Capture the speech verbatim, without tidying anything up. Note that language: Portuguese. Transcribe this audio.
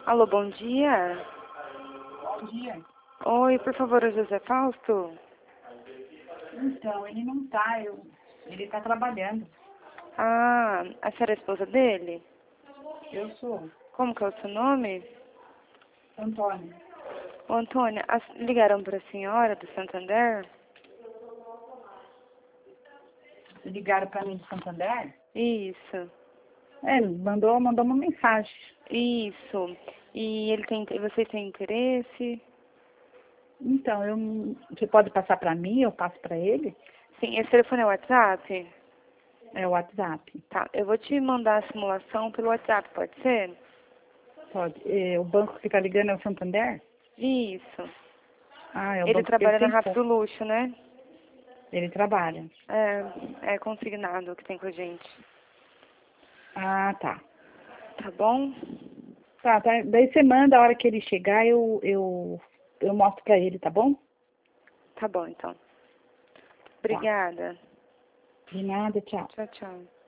Alô, bom dia. Bom dia. Oi, por favor, o José Fausto? Então, ele não tá, eu, ele tá trabalhando. Ah, a senhora é a esposa dele? Eu sou Como que é o seu nome? Antônio. Ô, Antônia, as- ligaram para a senhora do Santander? Ligaram para mim de Santander? Isso, É, ele mandou, mandou uma mensagem. isso. E ele tem, vocês têm interesse? Então, eu, você pode passar para mim, eu passo para ele? Sim, esse telefone é o WhatsApp? É o WhatsApp. Tá, eu vou te mandar a simulação pelo WhatsApp, pode ser? Pode. É, o banco que tá ligando é o Santander? Isso. Ah, é o Ele banco que ele trabalha na tem Rápido conta. Luxo, né? Ele trabalha. É, é consignado que tem com a gente. Ah, tá. Tá bom? Tá, tá. Daí você manda, a hora que ele chegar, eu, eu, eu mostro para ele, tá bom? Tá bom, então. Tá. Obrigada. De nada, tchau. Tchau, tchau.